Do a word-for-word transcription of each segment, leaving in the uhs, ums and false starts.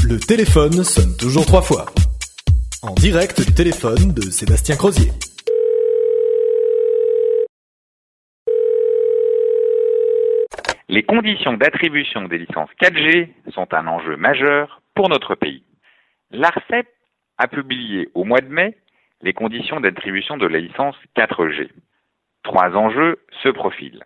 Le téléphone sonne toujours trois fois. En direct du téléphone de Sébastien Crozier. Les conditions d'attribution des licences quatre G sont un enjeu majeur pour notre pays. L'ARCEP a publié au mois de mai les conditions d'attribution de la licence quatre G. Trois enjeux se profilent.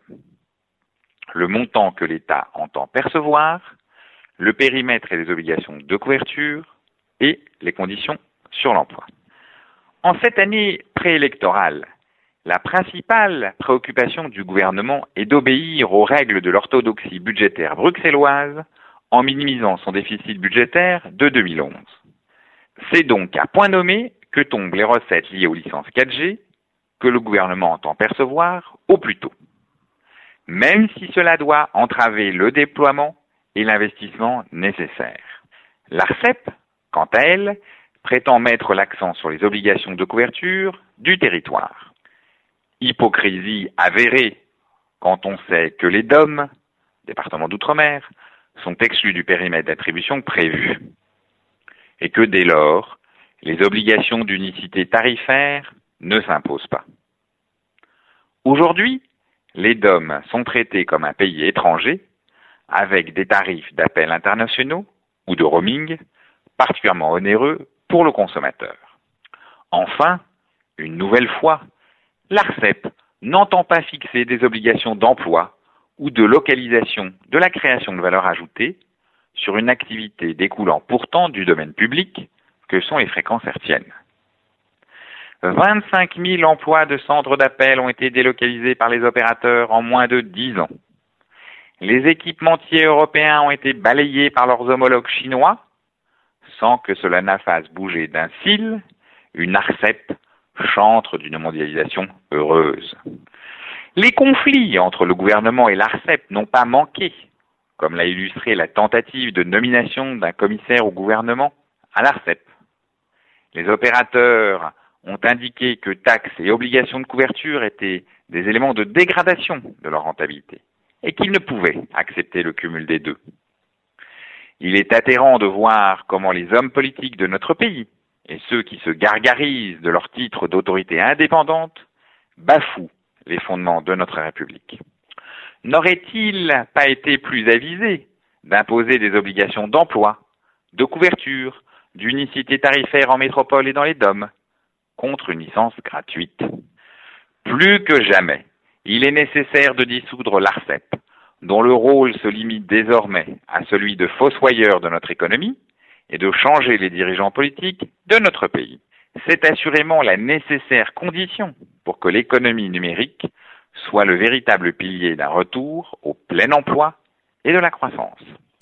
Le montant que l'État entend percevoir, le périmètre et les obligations de couverture et les conditions sur l'emploi. En cette année préélectorale, la principale préoccupation du gouvernement est d'obéir aux règles de l'orthodoxie budgétaire bruxelloise en minimisant son déficit budgétaire de deux mille onze. C'est donc à point nommé que tombent les recettes liées aux licences quatre G que le gouvernement entend percevoir au plus tôt, même si cela doit entraver le déploiement et l'investissement nécessaires. L'ARCEP, quant à elle, prétend mettre l'accent sur les obligations de couverture du territoire. Hypocrisie avérée quand on sait que les D O M, départements d'outre-mer, sont exclus du périmètre d'attribution prévu et que dès lors, les obligations d'unicité tarifaire ne s'imposent pas. Aujourd'hui, les D O M sont traités comme un pays étranger avec des tarifs d'appel internationaux ou de roaming particulièrement onéreux pour le consommateur. Enfin, une nouvelle fois, l'ARCEP n'entend pas fixer des obligations d'emploi ou de localisation de la création de valeur ajoutée sur une activité découlant pourtant du domaine public que sont les fréquences hertziennes. vingt-cinq mille emplois de centres d'appel ont été délocalisés par les opérateurs en moins de dix ans. Les équipementiers européens ont été balayés par leurs homologues chinois sans que cela n'a fasse bouger d'un cil une ARCEP chantre d'une mondialisation heureuse. Les conflits entre le gouvernement et l'ARCEP n'ont pas manqué, comme l'a illustré la tentative de nomination d'un commissaire au gouvernement à l'ARCEP. Les opérateurs ont indiqué que taxes et obligations de couverture étaient des éléments de dégradation de leur rentabilité et qu'ils ne pouvaient accepter le cumul des deux. Il est atterrant de voir comment les hommes politiques de notre pays et ceux qui se gargarisent de leur titre d'autorité indépendante bafouent les fondements de notre République. N'aurait-il pas été plus avisé d'imposer des obligations d'emploi, de couverture, d'unicité tarifaire en métropole et dans les D O M, contre une licence gratuite? Plus que jamais, il est nécessaire de dissoudre l'ARCEP, dont le rôle se limite désormais à celui de fossoyeur de notre économie, et de changer les dirigeants politiques de notre pays. C'est assurément la nécessaire condition pour que l'économie numérique soit le véritable pilier d'un retour au plein emploi et de la croissance.